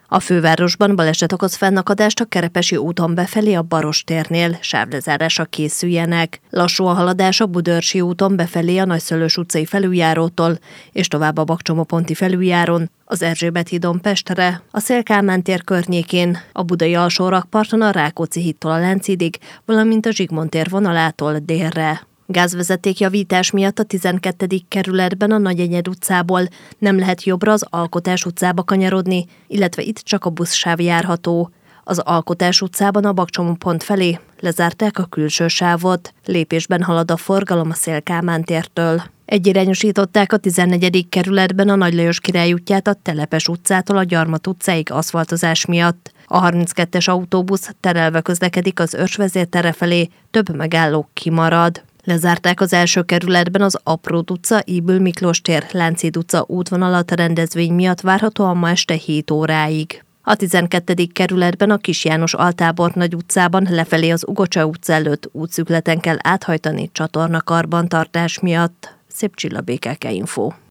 A fővárosban baleset okoz fennakadást a Kerepesi úton befelé a Barostérnél, sávlezárásra készüljenek. Lassú a haladás a Budaörsi úton befelé a Nagyszőlős utcai felüljárótól, és tovább a Bakcsomó-ponti felüljáron, az Erzsébet hídon Pestre, a Széll-Kálmán tér környékén, a budai alsórakparton a Rákóczi hídtól a Lánchídig, valamint a Zsigmond tér vonalától délre. Gázvezetékjavítás miatt a 12. kerületben a Nagyenyed utcából nem lehet jobbra az Alkotás utcába kanyarodni, illetve itt csak a buszsáv járható. Az Alkotás utcában a Bakcsomó-pont felé lezárták a külső sávot, lépésben halad a forgalom a Széll-Kálmán tértől. Egyirányosították a 14. kerületben a Nagy Lajos Király útját a Telepes utcától a Gyarmat utcáig aszfaltozás miatt. A 32-es autóbusz terelve közlekedik az Örs vezértere felé, több megálló kimarad. Lezárták az első kerületben az Apród utca, Ybl Miklós tér, Lánchíd utca útvonalat a rendezvény miatt várhatóan ma este 7 óráig. A 12. kerületben a Kis János Altábor Nagy utcában lefelé az Ugocsa utca előtt útszűkületen kell áthajtani csatornakarbantartás miatt. Szép Csilla, BKK Info.